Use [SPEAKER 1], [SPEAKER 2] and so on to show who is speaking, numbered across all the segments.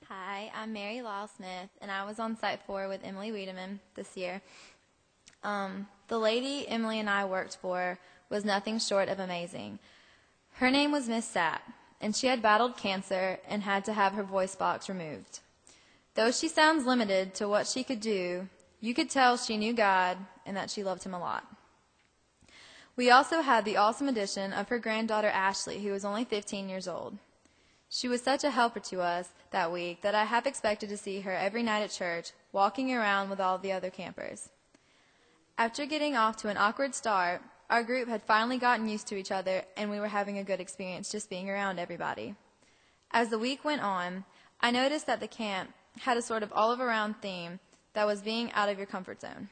[SPEAKER 1] Hi, I'm Mary Lyle Smith, and I was on Site 4 with Emily Wiedemann this year. The lady Emily and I worked for was nothing short of amazing. Her name was Miss Sapp, and she had battled cancer and had to have her voice box removed. Though she sounds limited to what she could do, you could tell she knew God and that she loved him a lot. We also had the awesome addition of her granddaughter Ashley, who was only 15 years old. She was such a helper to us that week that I half expected to see her every night at church, walking around with all the other campers. After getting off to an awkward start, our group had finally gotten used to each other, and we were having a good experience just being around everybody. As the week went on, I noticed that the camp had a sort of all-around theme that was being out of your comfort zone.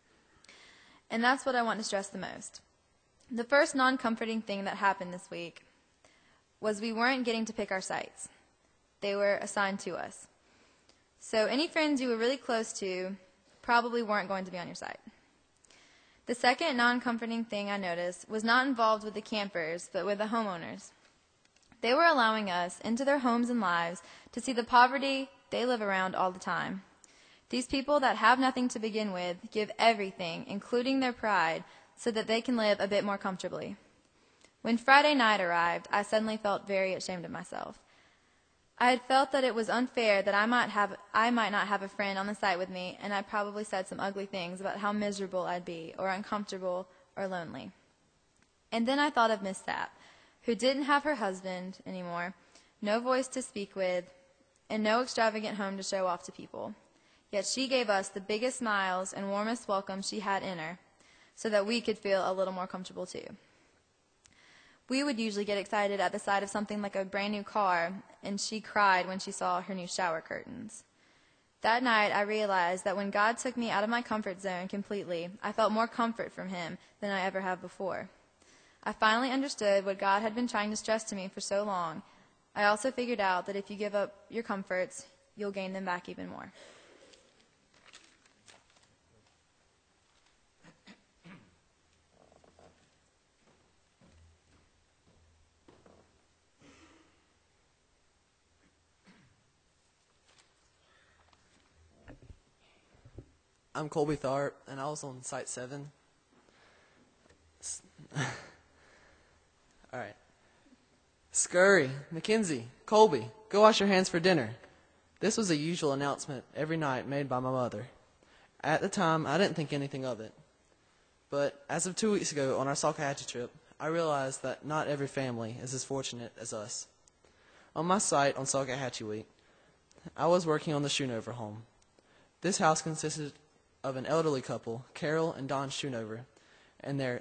[SPEAKER 1] And that's what I want to stress the most. The first non-comforting thing that happened this week was we weren't getting to pick our sites. They were assigned to us. So any friends you were really close to probably weren't going to be on your site. The second non-comforting thing I noticed was not involved with the campers, but with the homeowners. They were allowing us into their homes and lives to see the poverty they live around all the time. These people that have nothing to begin with give everything, including their pride, so that they can live a bit more comfortably. When Friday night arrived, I suddenly felt very ashamed of myself. I had felt that it was unfair that I might not have a friend on the site with me, and I probably said some ugly things about how miserable I'd be, or uncomfortable, or lonely. And then I thought of Miss Sapp, who didn't have her husband anymore, no voice to speak with, and no extravagant home to show off to people. Yet she gave us the biggest smiles and warmest welcome she had in her, so that we could feel a little more comfortable too. We would usually get excited at the sight of something like a brand new car, and she cried when she saw her new shower curtains. That night, I realized that when God took me out of my comfort zone completely, I felt more comfort from him than I ever have before. I finally understood what God had been trying to stress to me for so long. I also figured out that if you give up your comforts, you'll gain them back even more.
[SPEAKER 2] I'm Colby Tharp, and I was on Site 7. All right. Scurry, Mackenzie, Colby, go wash your hands for dinner. This was a usual announcement every night made by my mother. At the time, I didn't think anything of it. But as of 2 weeks ago on our Salkehatchie trip, I realized that not every family is as fortunate as us. On my site on Salkehatchie Week, I was working on the Schoonover home. This house consisted of an elderly couple, Carol and Don Schoonover, and their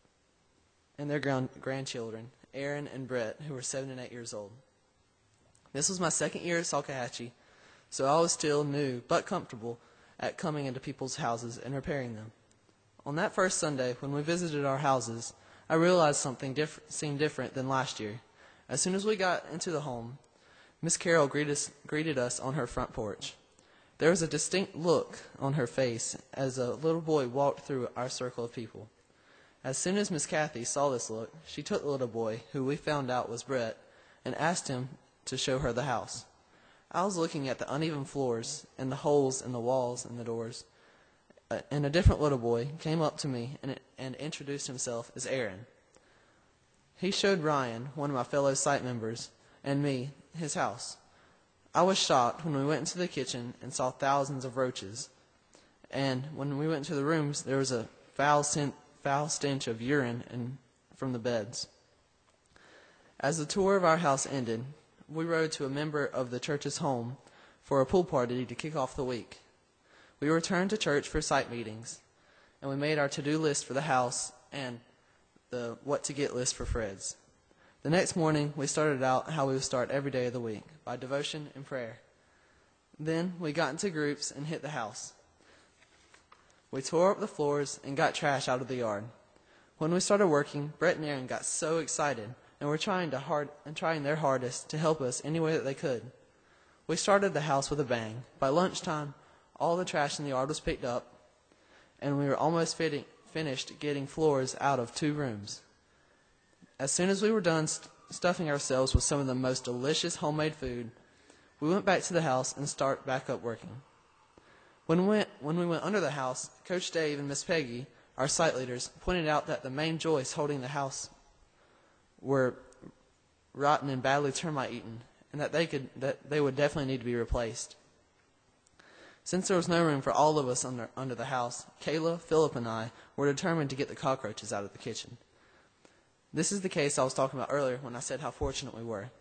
[SPEAKER 2] grandchildren, Aaron and Brett, who were 7 and 8 years old. This was my second year at Salkehatchie, so I was still new but comfortable at coming into people's houses and repairing them. On that first Sunday, when we visited our houses, I realized something seemed different than last year. As soon as we got into the home, Miss Carol greeted us on her front porch. There was a distinct look on her face as a little boy walked through our circle of people. As soon as Miss Kathy saw this look, she took the little boy, who we found out was Brett, and asked him to show her the house. I was looking at the uneven floors and the holes in the walls and the doors, and a different little boy came up to me and introduced himself as Aaron. He showed Ryan, one of my fellow site members, and me his house. I was shocked when we went into the kitchen and saw thousands of roaches. And when we went into the rooms, there was a foul stench of urine from the beds. As the tour of our house ended, we rode to a member of the church's home for a pool party to kick off the week. We returned to church for site meetings, and we made our to-do list for the house and the what-to-get list for Fred's. The next morning, we started out how we would start every day of the week, by devotion and prayer. Then we got into groups and hit the house. We tore up the floors and got trash out of the yard. When we started working, Brett and Aaron got so excited and were trying their hardest to help us any way that they could. We started the house with a bang. By lunchtime, all the trash in the yard was picked up, and we were almost finished getting floors out of 2 rooms. As soon as we were done stuffing ourselves with some of the most delicious homemade food, We went back to the house and start back up working. When we went under the house, Coach Dave and Miss Peggy, our site leaders, pointed out that the main joists holding the house were rotten and badly termite eaten, and that they would definitely need to be replaced. Since there was no room for all of us under the house, Kayla, Philip, and I were determined to get the cockroaches out of the kitchen. This is the case I was talking about earlier when I said how fortunate we were.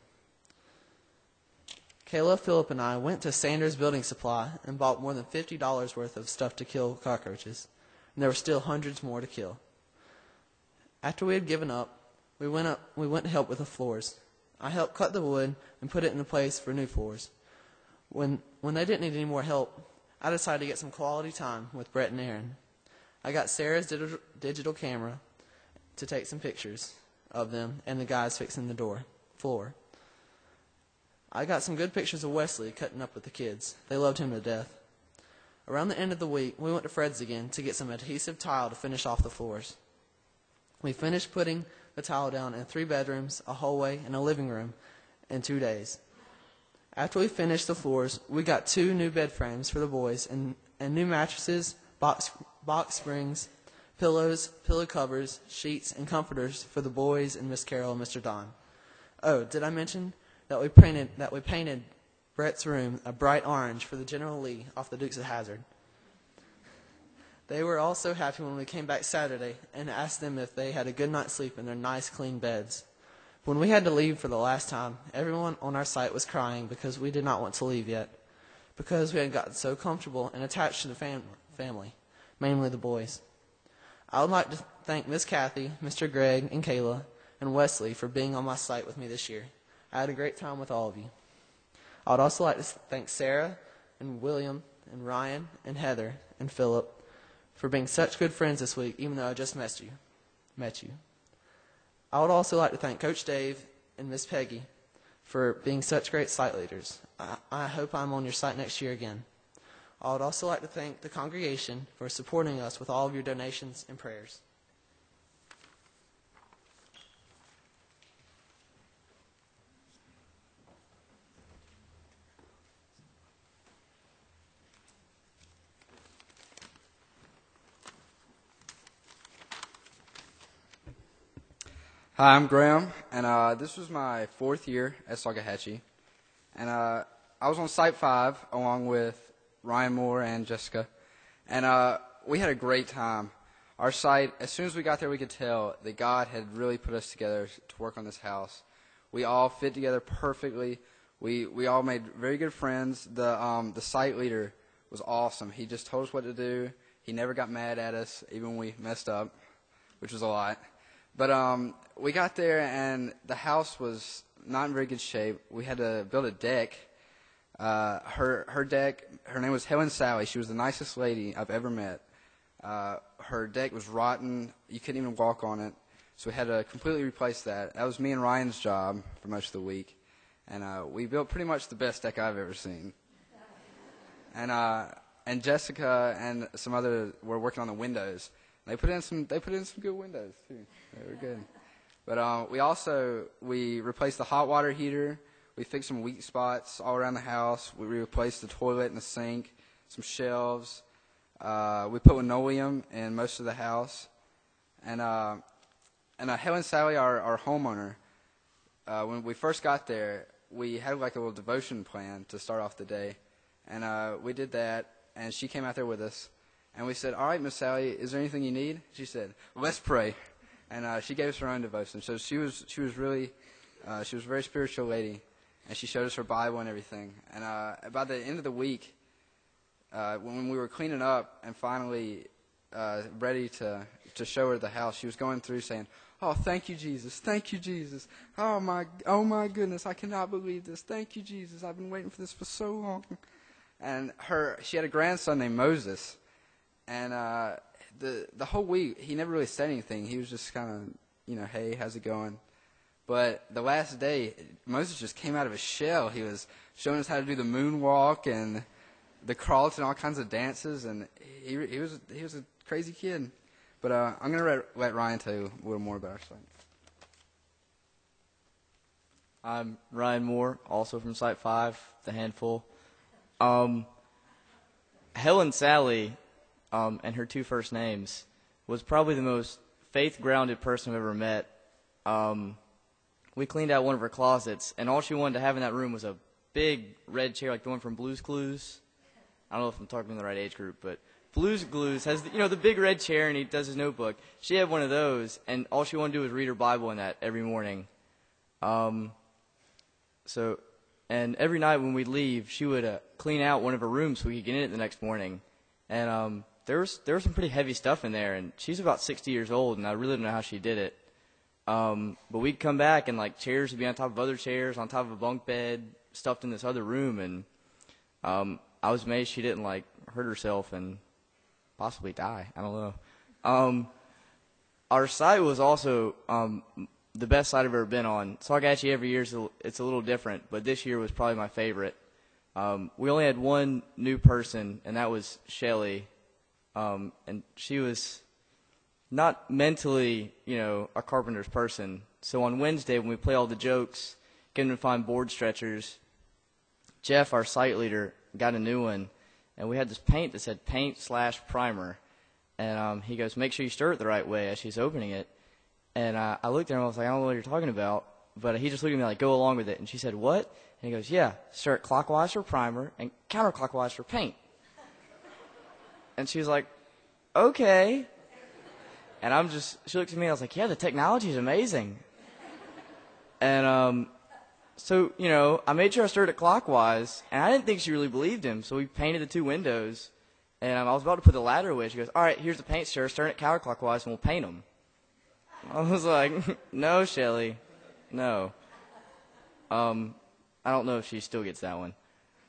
[SPEAKER 2] Kayla, Philip, and I went to Sanders Building Supply and bought more than $50 worth of stuff to kill cockroaches, and there were still hundreds more to kill. After we had given up, we went to help with the floors. I helped cut the wood and put it in place for new floors. When they didn't need any more help, I decided to get some quality time with Brett and Aaron. I got Sarah's digital camera to take some pictures of them and the guys fixing the floor. I got some good pictures of Wesley cutting up with the kids. They loved him to death. Around the end of the week, we went to Fred's again to get some adhesive tile to finish off the floors. We finished putting the tile down in 3 bedrooms, a hallway, and a living room in 2 days. After we finished the floors, we got 2 new bed frames for the boys and new mattresses, box springs, pillows, pillow covers, sheets, and comforters for the boys and Miss Carol and Mr. Don. Oh, did I mention that we painted Brett's room a bright orange for the General Lee off the Dukes of Hazzard? They were all so happy when we came back Saturday and asked them if they had a good night's sleep in their nice, clean beds. When we had to leave for the last time, everyone on our site was crying because we did not want to leave yet, because we had gotten so comfortable and attached to the family, mainly the boys. I would like to thank Miss Kathy, Mr. Greg, and Kayla, and Wesley for being on my site with me this year. I had a great time with all of you. I would also like to thank Sarah and William and Ryan and Heather and Philip for being such good friends this week, even though I just met you. I would also like to thank Coach Dave and Miss Peggy for being such great site leaders. I hope I'm on your site next year again. I would also like to thank the congregation for supporting us with all of your donations and prayers.
[SPEAKER 3] Hi, I'm Graham, and this was my 4th year at Salkehatchie. And I was on Site 5 along with Ryan Moore and Jessica, and we had a great time. Our site, as soon as we got there, we could tell that God had really put us together to work on this house. We all fit together perfectly. We all made very good friends. The site leader was awesome. He just told us what to do. He never got mad at us, even when we messed up, which was a lot. But we got there, and the house was not in very good shape. We had to build a deck. Her deck, her name was Helen Sally. She was the nicest lady I've ever met. Her deck was rotten. You couldn't even walk on it. So we had to completely replace that. That was me and Ryan's job for most of the week. And we built pretty much the best deck I've ever seen. And Jessica and some other were working on the windows. They put in some good windows too. They were good. But we replaced the hot water heater. We fixed some weak spots all around the house. We replaced the toilet and the sink, some shelves. We put linoleum in most of the house. And Helen Sally, our homeowner, when we first got there, we had like a little devotion plan to start off the day. And we did that, and she came out there with us. And we said, all right, Miss Sally, is there anything you need? She said, let's pray. And she gave us her own devotion. So she was a very spiritual lady, and she showed us her Bible and everything. And by the end of the week, when we were cleaning up and finally ready to show her the house, she was going through saying, oh, thank you, Jesus. Thank you, Jesus. Oh my goodness, I cannot believe this. Thank you, Jesus. I've been waiting for this for so long. And she had a grandson named Moses. And the whole week, he never really said anything. He was just kind of, hey, how's it going? But the last day, Moses just came out of his shell. He was showing us how to do the moonwalk and the crawls and all kinds of dances. And he was a crazy kid. But I'm going to let Ryan tell you a little more about our site.
[SPEAKER 4] I'm Ryan Moore, also from Site 5, The Handful. Helen Sally, and her two first names, was probably the most faith-grounded person I've ever met. We cleaned out one of her closets, and all she wanted to have in that room was a big red chair, like the one from Blue's Clues. I don't know if I'm talking to the right age group, but Blue's Clues has, the big red chair, and he does his notebook. She had one of those, and all she wanted to do was read her Bible in that every morning. And every night when we'd leave, she would clean out one of her rooms so we could get in it the next morning. And there was some pretty heavy stuff in there, and she's about 60 years old, and I really don't know how she did it. But we'd come back, and like chairs would be on top of other chairs, on top of a bunk bed, stuffed in this other room, and I was amazed she didn't like hurt herself and possibly die. I don't know. Our site was also the best site I've ever been on. Salkehatchie every year it's a little different, but this year was probably my favorite. We only had one new person, and that was Shelly, and she was not mentally, a carpenter's person. So on Wednesday when we play all the jokes, get them to find board stretchers, Jeff, our site leader, got a new one, and we had this paint that said paint/primer, and he goes, make sure you stir it the right way as she's opening it. And I looked at him, I was like, I don't know what you're talking about, but he just looked at me like, go along with it. And she said, what? And he goes, yeah, stir it clockwise for primer and counterclockwise for paint. And she was like, okay. And she looked at me, I was like, yeah, the technology is amazing. And so, I made sure I stirred it clockwise, and I didn't think she really believed him, so we painted the two windows, and I was about to put the ladder away. She goes, all right, here's the paint stir, stir it counterclockwise, and we'll paint them. I was like, no, Shelly, no. I don't know if she still gets that one.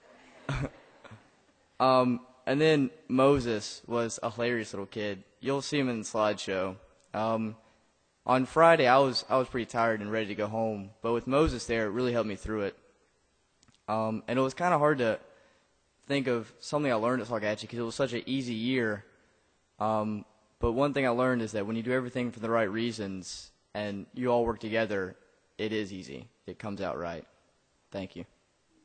[SPEAKER 4] And then Moses was a hilarious little kid. You'll see him in the slideshow. On Friday, I was pretty tired and ready to go home, but with Moses there, it really helped me through it. And it was kind of hard to think of something I learned at Salkehatchie because it was such an easy year. But one thing I learned is that when you do everything for the right reasons and you all work together, it is easy. It comes out right. Thank you.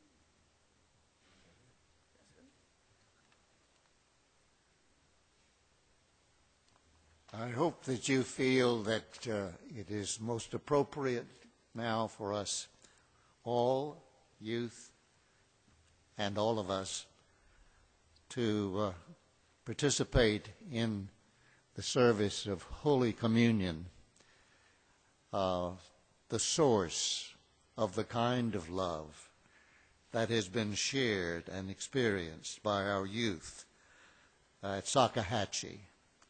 [SPEAKER 5] I hope that you feel that it is most appropriate now for us all, youth, and all of us, to participate in the service of Holy Communion, the source of the kind of love that has been shared and experienced by our youth at Salkehatchie.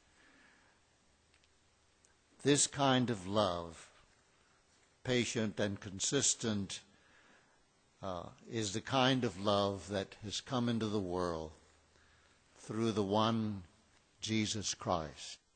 [SPEAKER 5] This kind of love, patient and consistent, is the kind of love that has come into the world through the one Jesus Christ.